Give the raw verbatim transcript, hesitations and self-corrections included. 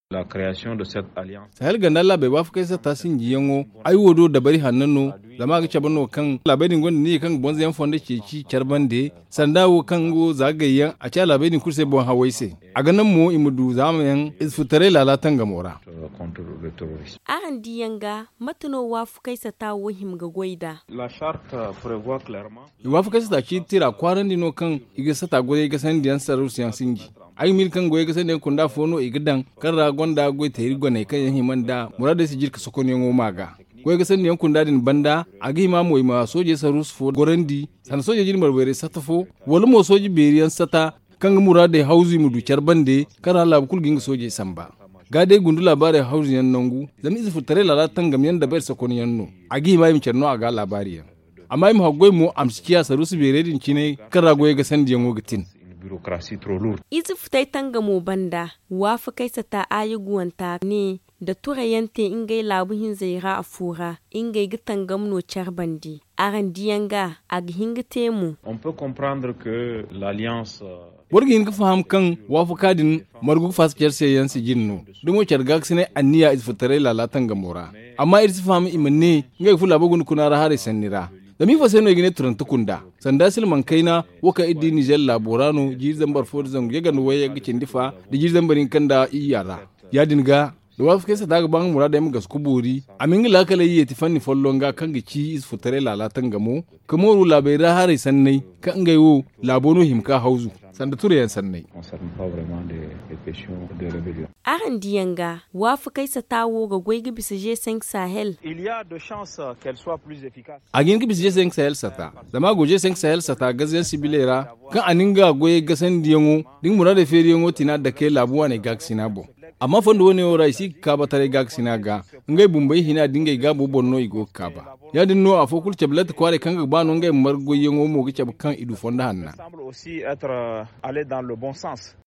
La création de cette alliance. Sahel gandalla bai wafu kai sa tasin giyango ai wodo da bari hannano zama ga cabano kan labarin gwanda ne kan bonza yan fonda ke ci charbande sandawo kan go zagayyan a ca labarin kurse bon hawaise a ganan mu imudu zamayan isfutare lalatan gamora Contre le terrorisme. Aran diyanga matano wafu kai sa ta wahim ga goida. La charte prévoit clairement. Wafu kai sa ta ci tira kwaran dino kan iga sata gore ga san diyan saru siyan singi. Ai mil kan goye ga san diyan kunda fono igidan kan ragonda goy tayir gone kan yan himanda murada si jirka sokoni ngo maga. Goye ga san diyan kunda din banda agi ma moy ma soje saru fo gorandi san soje jin marbere satafo wala mo soje beriyan sata kan murada hauzi mudu charbande kan Allah kul ginga soje samba. Gade gundu labarin hausin yan nangu zami isu futare lalatan gam yanda bai sakoni yanno agi ma yim cerno aga labari yan amma yim haggoy mu amsikiya sarusu beredin cine kara goye ga sandi yango gitin bureaucratie trop lourde. Izu futai tanga mo banda wafa kai sa ta ayi guwanta ne da tura yante ingai labuhin zaira a fura ingai gitan gamno charbandi aran diyanga ag hingite mu. On peut comprendre que l'alliance Borgin ka faham kan wafu kadin margu faskiyar sai yansi jinno dumo chargak sine anniya is futare lalatan gamora amma irsi faham imanne ngai fula bugun kunara hare sannira da mi fa seno igine turan tukunda sanda silman kaina waka iddi nijel laborano jirzan barfo zan yagan waye gicin difa da jirzan barin kanda iyara ya dinga da wafu kesa daga bang murada yam gas kuburi amin la kala yi tifanni follonga kan gici is futare lalatan gamo kamoru labaira hare sannai kan gaiwo labono himka hauzu sanda ture yan sannai concerne pas vraiment des, des questions de rébellion. Aran diyanga wafu kai sa tawo ga goyi bisa G cinq Sahel. Il y a de chances qu'elle soit plus efficace. Agin bisa G cinq Sahel sata zama go G cinq Sahel sata gaziyan sibilera kan aninga goye gasan diyango din murada feriyango tina da ke labuwa ne gaksina bo amma fondo woni ora isi kaba tare gaksina ga ngai bumbai hina dingai ga bo bonno igo kaba ya dinno a fokul tablet kware kan ga bano ngai margo yengo mo ga kan idu fonda hanna Semble aussi être allé dans le bon sens.